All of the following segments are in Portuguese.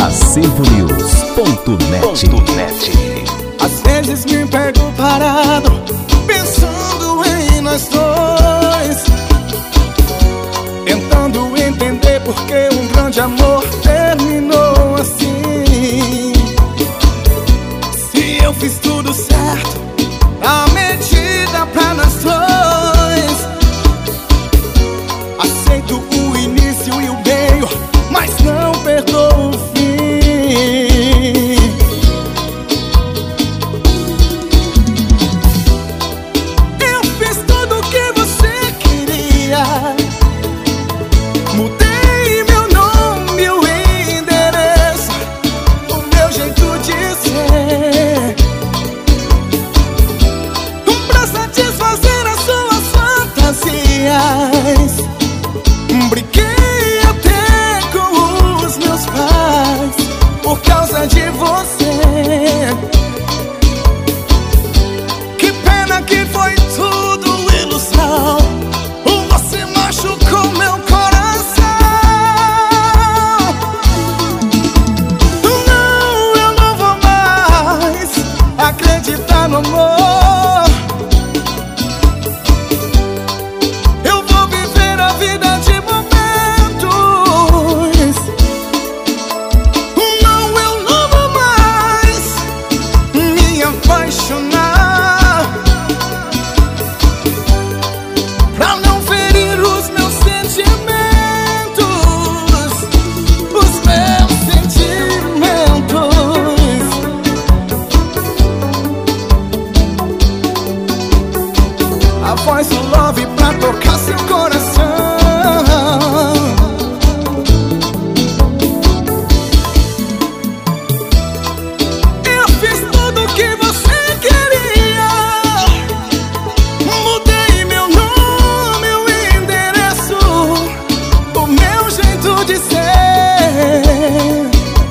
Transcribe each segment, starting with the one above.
acervonews.net. Às vezes me pego parado, pensando em nós dois, tentando entender por que um grande amor terminou assim. Se eu fiz tudo certo, a medida pra nós dois, aceito o início e o meio, mas não perdoo o fim. Eu fiz tudo o que você queria, mudei meu nome e o endereço, o meu jeito de ser, pra satisfazer as suas fantasias. Briguei até com os meus pais por causa de você. Que pena que foi tudo ilusão, você machucou meu coração. Não, eu não vou mais acreditar no amor. Eu vou viver a vida de momentos. Não, eu não vou mais me apaixonar, pra não ferir os meus sentimentos, os meus sentimentos. A voz do love pra tocar seu coração. Eu fiz tudo o que você queria, mudei meu nome e o endereço, o meu jeito de ser,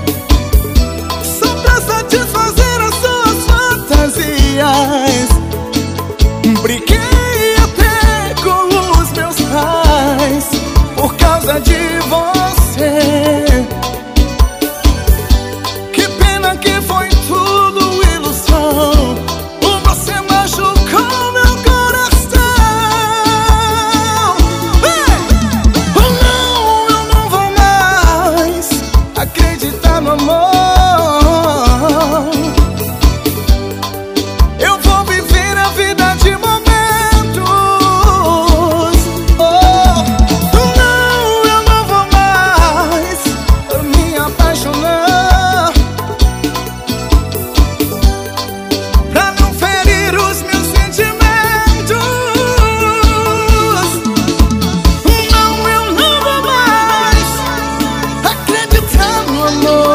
só pra satisfazer as suas fantasias. Briguei até com os meus pais por causa de você. Que pena que foi tudo ilusão, você machucou meu coração. Não, eu não vou mais acreditar no amor. Eu vou viver a vida de momentos. Não, eu não vou mais me apaixonar, pra não ferir os meus sentimentos. Não, eu não vou mais acreditar no amor.